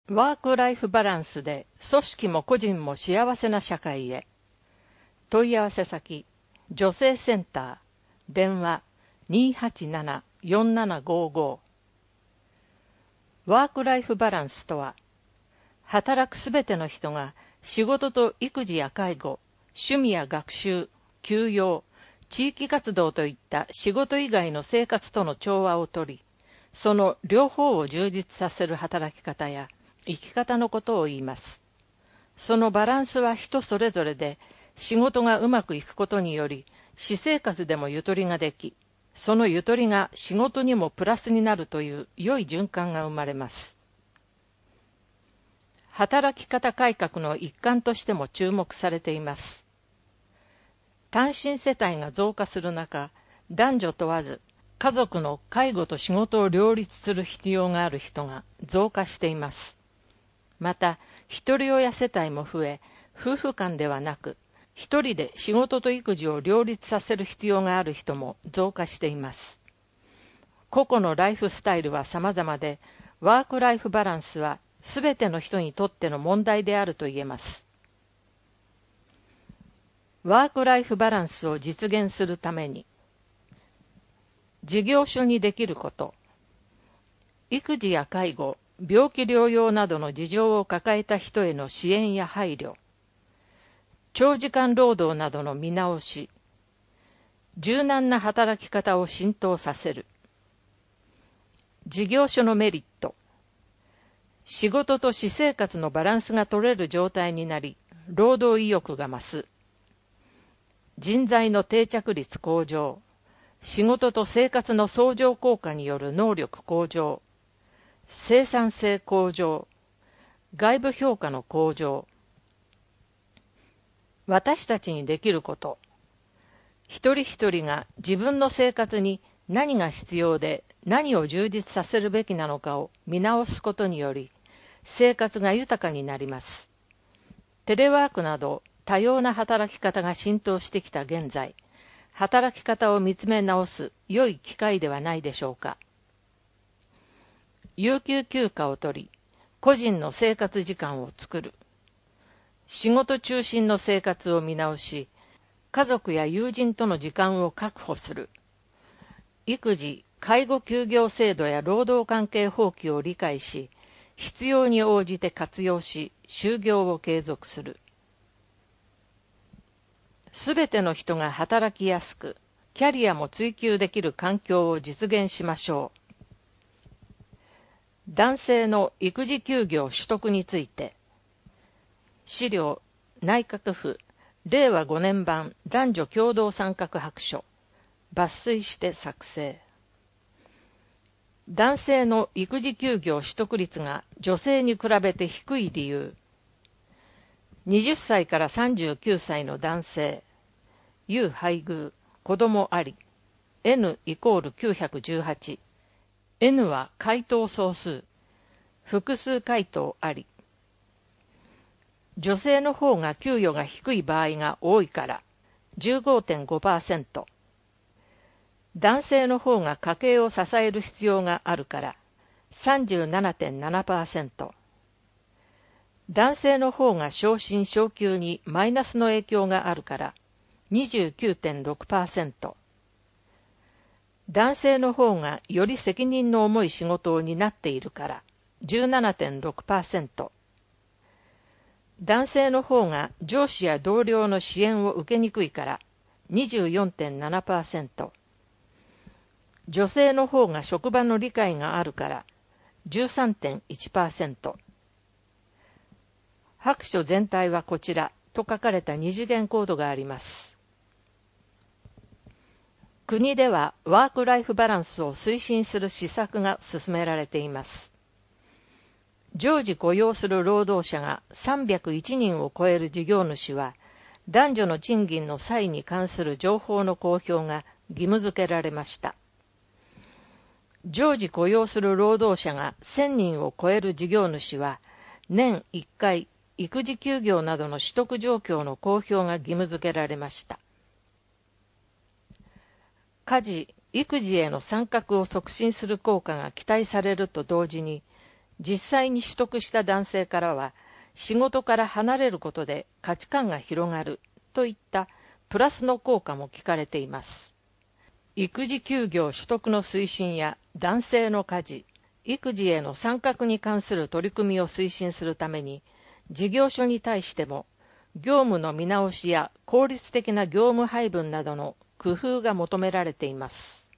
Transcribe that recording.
ワークライフバランスで組織も個人も幸せな社会へ。問い合わせ先、女性センター、電話 287-4755。ワークライフバランスとは、働くすべての人が仕事と育児や介護、趣味や学習、休養、地域活動といった仕事以外の生活との調和をとり、その両方を充実させる働き方や生き方のことを言います。そのバランスは人それぞれで、仕事がうまくいくことにより、私生活でもゆとりができ、そのゆとりが仕事にもプラスになるという良い循環が生まれます。働き方改革の一環としても注目されています。単身世帯が増加する中、男女問わず、家族の介護と仕事を両立する必要がある人が増加しています。また、一人親世帯も増え、夫婦間ではなく、一人で仕事と育児を両立させる必要がある人も増加しています。個々のライフスタイルは様々で、ワークライフバランスはすべての人にとっての問題であると言えます。ワークライフバランスを実現するために、事業所にできること、育児や介護、病気療養などの事情を抱えた人への支援や配慮、長時間労働などの見直し、柔軟な働き方を浸透させる、事業所のメリット、仕事と私生活のバランスが取れる状態になり、労働意欲が増す、人材の定着率向上、仕事と生活の相乗効果による能力向上、生産性向上、外部評価の向上。私たちにできること。一人一人が自分の生活に何が必要で何を充実させるべきなのかを見直すことにより、生活が豊かになります。テレワークなど多様な働き方が浸透してきた現在、働き方を見つめ直す良い機会ではないでしょうか。有給休暇を取り、個人の生活時間を作る。仕事中心の生活を見直し、家族や友人との時間を確保する。育児・介護休業制度や労働関係法規を理解し、必要に応じて活用し、就業を継続する。すべての人が働きやすく、キャリアも追求できる環境を実現しましょう。男性の育児休業取得について、資料、内閣府、令和5年版男女共同参画白書、抜粋して作成。男性の育児休業取得率が女性に比べて低い理由。20歳から39歳の男性、有配偶、子供あり、N=918。N は回答総数、複数回答あり。女性の方が給与が低い場合が多いから 15.5%。男性の方が家計を支える必要があるから 37.7%。男性の方が昇進昇給にマイナスの影響があるから 29.6%。男性の方がより責任の重い仕事を担っているから 17.6%。男性の方が上司や同僚の支援を受けにくいから 24.7%。女性の方が職場の理解があるから 13.1%。白書全体はこちらと書かれた二次元コードがあります。国ではワークライフバランスを推進する施策が進められています。常時雇用する労働者が301人を超える事業主は、男女の賃金の差異に関する情報の公表が義務付けられました。常時雇用する労働者が1000人を超える事業主は、年1回育児休業などの取得状況の公表が義務付けられました。家事・育児への参画を促進する効果が期待されると同時に、 実際に取得した男性からは、仕事から離れることで価値観が広がるといったプラスの効果も聞かれています。育児休業取得の推進や男性の家事、育児への参画に関する取り組みを推進するために、事業所に対しても業務の見直しや効率的な業務配分などの工夫が求められています。